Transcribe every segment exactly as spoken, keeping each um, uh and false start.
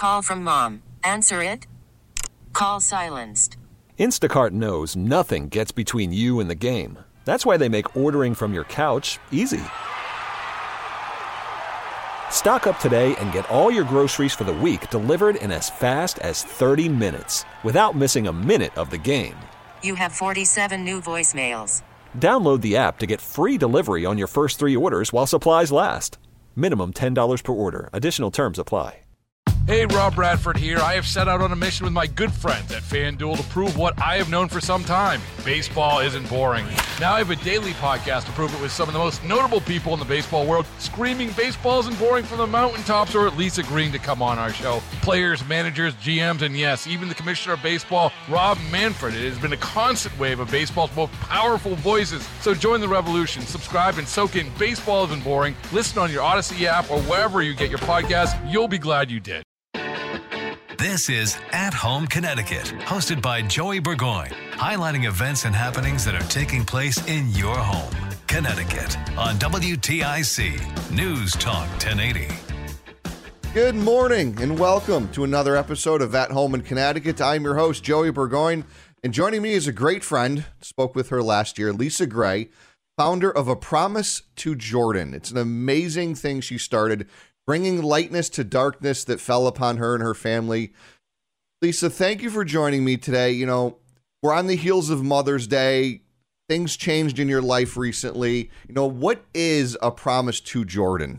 Call from mom. Answer it. Call silenced. Instacart knows nothing gets between you and the game. That's why they make ordering from your couch easy. Stock up today and get all your groceries for the week delivered in as fast as thirty minutes without missing a minute of the game. You have forty-seven new voicemails. Download the app to get free delivery on your first three orders while supplies last. Minimum ten dollars per order. Additional terms apply. Hey, Rob Bradford here. I have set out on a mission with my good friends at FanDuel to prove what I have known for some time. Baseball isn't boring. Now I have a daily podcast to prove it with some of the most notable people in the baseball world, screaming baseball isn't boring from the mountaintops, or at least agreeing to come on our show. Players, managers, G Ms, and yes, even the commissioner of baseball, Rob Manfred. It has been a constant wave of baseball's most powerful voices. So join the revolution. Subscribe and soak in Baseball Isn't Boring. Listen on your Odyssey app or wherever you get your podcasts. You'll be glad you did. This is At Home Connecticut, hosted by Joey Burgoyne, highlighting events and happenings that are taking place in your home, Connecticut, on W T I C News Talk ten eighty. Good morning and welcome to another episode of At Home in Connecticut. I'm your host, Joey Burgoyne, and joining me is a great friend. Spoke with her last year, Lisa Gray, founder of A Promise to Jordan. It's an amazing thing she started, bringing lightness to darkness that fell upon her and her family. Lisa, thank you for joining me today. You know, we're on the heels of Mother's Day. Things changed in your life recently. You know, what is A Promise to Jordan?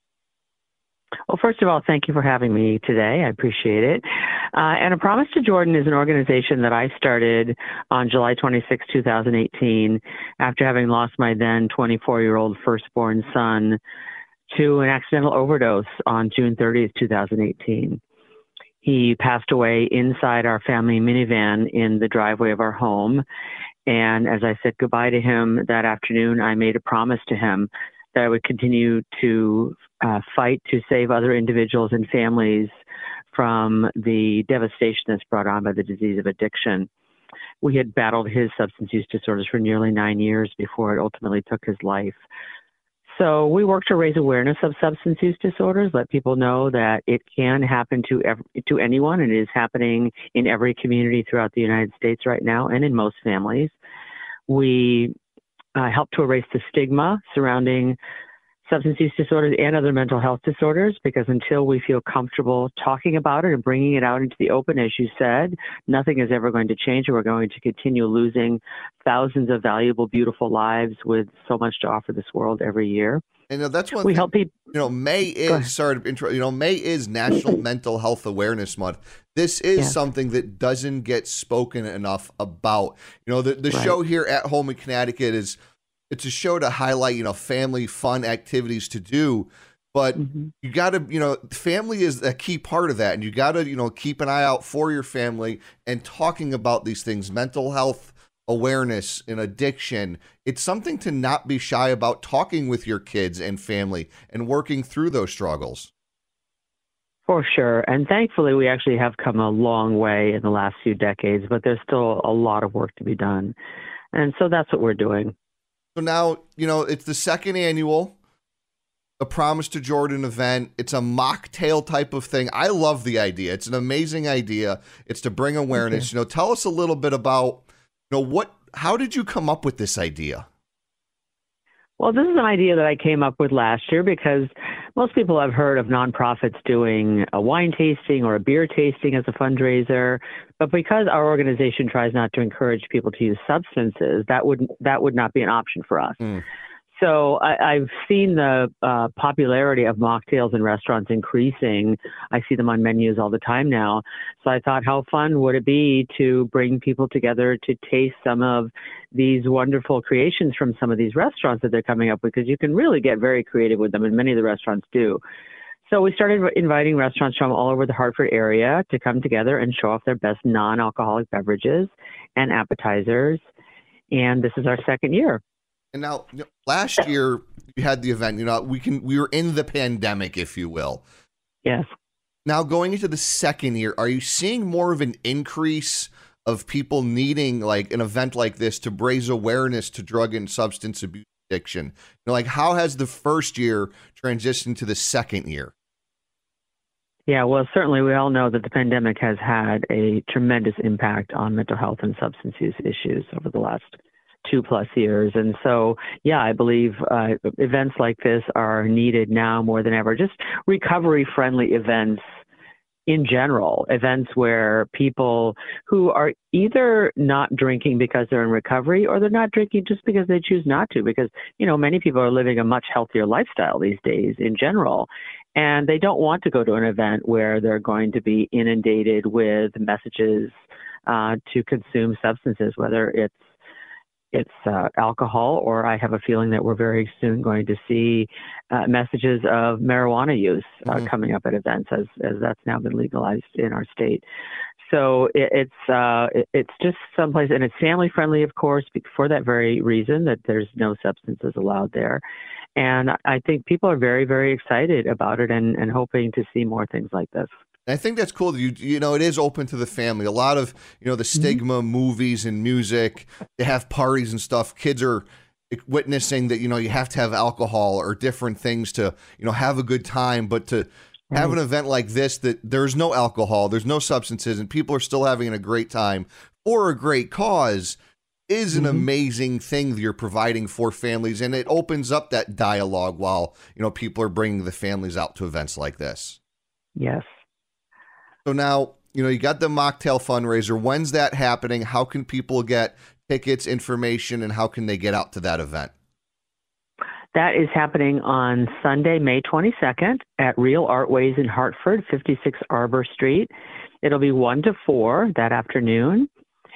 Well, first of all, thank you for having me today. I appreciate it. Uh, and A Promise to Jordan is an organization that I started on July twenty-sixth, twenty eighteen, after having lost my then twenty-four-year-old firstborn son to an accidental overdose on June thirtieth, twenty eighteen. He passed away inside our family minivan in the driveway of our home. And as I said goodbye to him that afternoon, I made a promise to him that I would continue to uh, fight to save other individuals and families from the devastation that's brought on by the disease of addiction. We had battled his substance use disorders for nearly nine years before it ultimately took his life. So we work to raise awareness of substance use disorders, let people know that it can happen to every, to anyone, and it is happening in every community throughout the United States right now and in most families. We uh, help to erase the stigma surrounding substance use disorders and other mental health disorders, because until we feel comfortable talking about it and bringing it out into the open, as you said, nothing is ever going to change, and we're going to continue losing thousands of valuable, beautiful lives with so much to offer this world every year. And you know, that's one we thing, help people. You know, May is sorry to intro, you know, May is National Mental Health Awareness Month. This is yes. something that doesn't get spoken enough about. You know, the, the right. show here at Home in Connecticut is it's a show to highlight, you know, family fun activities to do. But mm-hmm. you got to, you know, family is a key part of that. And you got to, you know, keep an eye out for your family and talking about these things, mental health awareness and addiction. It's something to not be shy about, talking with your kids and family and working through those struggles. For sure. And thankfully, we actually have come a long way in the last few decades, but there's still a lot of work to be done. And so that's what we're doing. So now, you know, it's the second annual A Promise to Jordan event. It's a mocktail type of thing. I love the idea. It's an amazing idea. It's to bring awareness. Okay. You know, tell us a little bit about, you know, what, how did you come up with this idea? Well, this is an idea that I came up with last year because most people have heard of nonprofits doing a wine tasting or a beer tasting as a fundraiser. But because our organization tries not to encourage people to use substances, that would that would not be an option for us. Mm. So I, I've seen the uh, popularity of mocktails in restaurants increasing. I see them on menus all the time now. So I thought, how fun would it be to bring people together to taste some of these wonderful creations from some of these restaurants that they're coming up with, because you can really get very creative with them, and many of the restaurants do. So we started inviting restaurants from all over the Hartford area to come together and show off their best non-alcoholic beverages and appetizers. And this is our second year. And now, you know, last year you had the event. You know, we can we were in the pandemic, if you will. Yes. Now, going into the second year, are you seeing more of an increase of people needing like an event like this to raise awareness to drug and substance abuse addiction? You know, like how has the first year transitioned to the second year? Yeah, well, certainly we all know that the pandemic has had a tremendous impact on mental health and substance use issues over the last two plus years. And so, yeah, I believe uh, events like this are needed now more than ever. Just recovery-friendly events in general, events where people who are either not drinking because they're in recovery or they're not drinking just because they choose not to, because, you know, many people are living a much healthier lifestyle these days in general. And they don't want to go to an event where they're going to be inundated with messages uh, to consume substances, whether it's it's uh, alcohol, or I have a feeling that we're very soon going to see uh, messages of marijuana use uh, mm-hmm. coming up at events, as as that's now been legalized in our state. So it, it's uh, it, it's just someplace, and it's family friendly, of course, for that very reason that there's no substances allowed there. And I think people are very, very excited about it and, and hoping to see more things like this. I think that's cool. You you know, it is open to the family. A lot of, you know, the stigma mm-hmm. movies and music, they have parties and stuff. Kids are witnessing that, you know, you have to have alcohol or different things to, you know, have a good time. But to right. have an event like this, that there's no alcohol, there's no substances, and people are still having a great time for a great cause, is an mm-hmm. amazing thing that you're providing for families. And it opens up that dialogue while, you know, people are bringing the families out to events like this. Yes. So now, you know, you got the mocktail fundraiser. When's that happening? How can people get tickets, information, and how can they get out to that event? That is happening on Sunday, May twenty-second at Real Artways in Hartford, fifty-six Arbor Street. It'll be one to four that afternoon.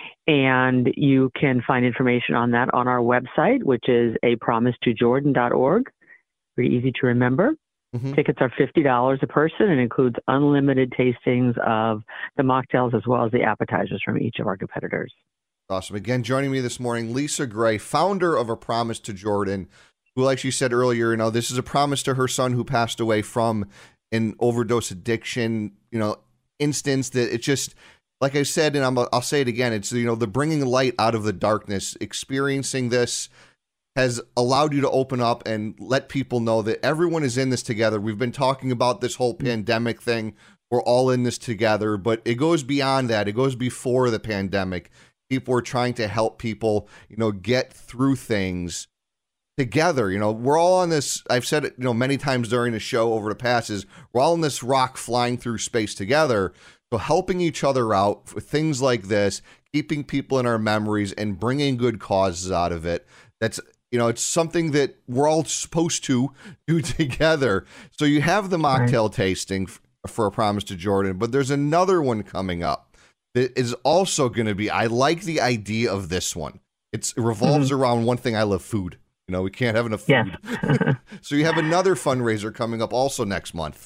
And you can find information on that on our website, which is a promise to jordan dot org. Very easy to remember. Mm-hmm. Tickets are fifty dollars a person and includes unlimited tastings of the mocktails as well as the appetizers from each of our competitors. Awesome. Again, joining me this morning, Lisa Gray, founder of A Promise to Jordan, who, like she said earlier, you know, this is a promise to her son who passed away from an overdose addiction, you know, instance that it's just, like I said, and I'm, I'll say it again, it's, you know, the bringing light out of the darkness. Experiencing this has allowed you to open up and let people know that everyone is in this together. We've been talking about this whole pandemic thing. We're all in this together, but it goes beyond that. It goes before the pandemic. People are trying to help people, you know, get through things together. You know, we're all on this, I've said it, you know, many times during the show over the past, is we're all on this rock flying through space together. So helping each other out with things like this, keeping people in our memories and bringing good causes out of it. That's, you know, it's something that we're all supposed to do together. So you have the mocktail right. tasting f- for A Promise to Jordan, but there's another one coming up that is also going to be, I like the idea of this one. It's, it revolves mm-hmm. around one thing. I love food. You know, we can't have enough food. Yes. So you have another fundraiser coming up also next month.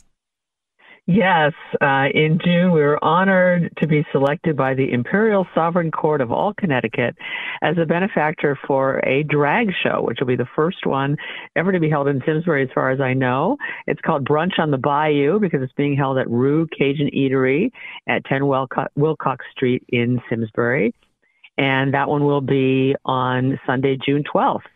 Yes, uh, in June, we were honored to be selected by the Imperial Sovereign Court of all Connecticut as a benefactor for a drag show, which will be the first one ever to be held in Simsbury, as far as I know. It's called Brunch on the Bayou because it's being held at Rue Cajun Eatery at ten Wilco- Wilcox Street in Simsbury. And that one will be on Sunday, June twelfth.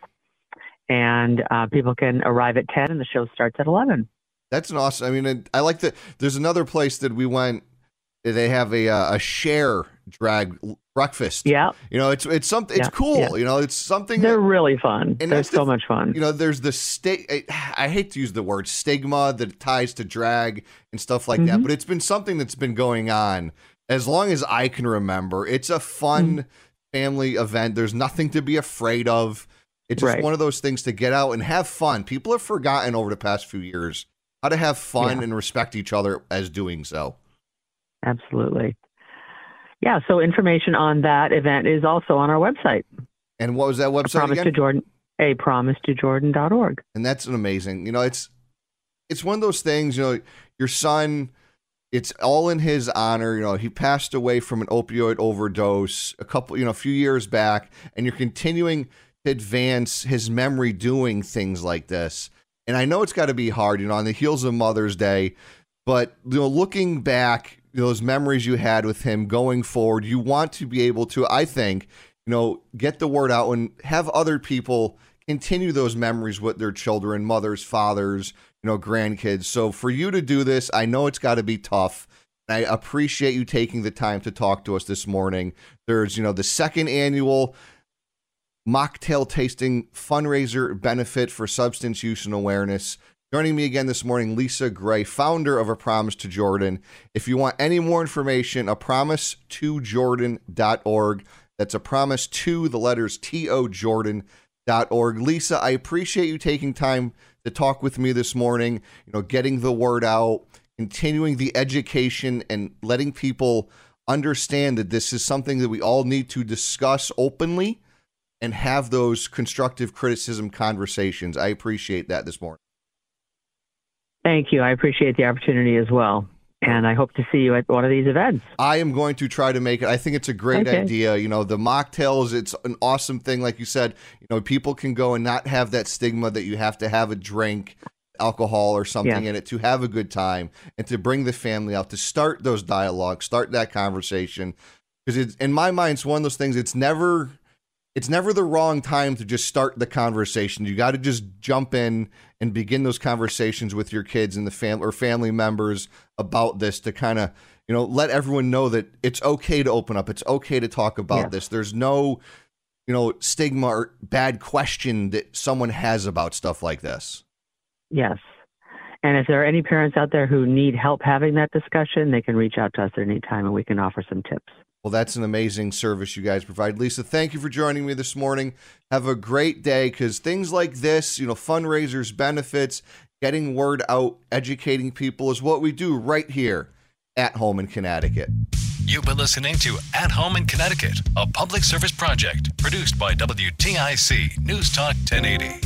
And uh, people can arrive at ten and the show starts at eleven. That's an awesome. I mean, I like that. There's another place that we went. They have a uh, a share drag breakfast. Yeah, you know, it's it's something. It's yeah. cool. Yeah. You know, it's something. They're that, really fun. And They're so the, much fun. You know, there's the sti- I hate to use the word stigma that ties to drag and stuff like mm-hmm. that, but it's been something that's been going on as long as I can remember. It's a fun mm-hmm. family event. There's nothing to be afraid of. It's just right. one of those things to get out and have fun. People have forgotten over the past few years how to have fun yeah. and respect each other as doing so. Absolutely. Yeah, so information on that event is also on our website. And what was that website a promise again? To Jordan, a promise to jordan dot org. And that's an amazing, you know, it's it's one of those things, you know, your son, it's all in his honor. You know, he passed away from an opioid overdose a couple, you know, a few years back, and you're continuing to advance his memory doing things like this. And I know it's got to be hard, you know, on the heels of Mother's Day, but, you know, looking back, those memories you had with him going forward, you want to be able to, I think, you know, get the word out and have other people continue those memories with their children, mothers, fathers, you know, grandkids. So for you to do this, I know it's got to be tough. I appreciate you taking the time to talk to us this morning. There's, you know, the second annual mocktail tasting fundraiser benefit for substance use and awareness. Joining me again this morning, Lisa Gray, founder of A Promise to Jordan. If you want any more information, a promise to jordan dot org. That's a promise to the letters T O Jordan dot org. Lisa, I appreciate you taking time to talk with me this morning, you know, getting the word out, continuing the education and letting people understand that this is something that we all need to discuss openly and have those constructive criticism conversations. I appreciate that this morning. Thank you. I appreciate the opportunity as well. And I hope to see you at one of these events. I am going to try to make it. I think it's a great okay. idea. You know, the mocktails, it's an awesome thing. Like you said, you know, people can go and not have that stigma that you have to have a drink, alcohol or something yeah. in it to have a good time and to bring the family out, to start those dialogues, start that conversation. Because it's, in my mind, it's one of those things, it's never... It's never the wrong time to just start the conversation. You got to just jump in and begin those conversations with your kids and the family or family members about this to kind of, you know, let everyone know that it's okay to open up. It's okay to talk about yeah. this. There's no, you know, stigma or bad question that someone has about stuff like this. Yes. And if there are any parents out there who need help having that discussion, they can reach out to us at any time and we can offer some tips. Well, that's an amazing service you guys provide. Lisa, thank you for joining me this morning. Have a great day, because things like this, you know, fundraisers, benefits, getting word out, educating people is what we do right here at home in Connecticut. You've been listening to At Home in Connecticut, a public service project produced by W T I C News Talk ten eighty.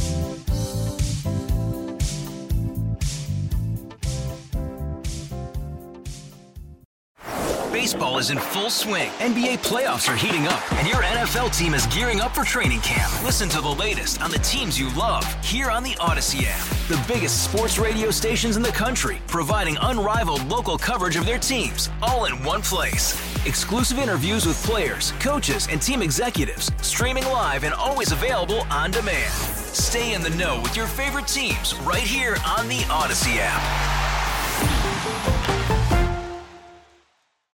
Baseball is in full swing. N B A playoffs are heating up, and your N F L team is gearing up for training camp. Listen to the latest on the teams you love here on the Odyssey app. The biggest sports radio stations in the country, providing unrivaled local coverage of their teams, all in one place. Exclusive interviews with players, coaches, and team executives, streaming live and always available on demand. Stay in the know with your favorite teams right here on the Odyssey app.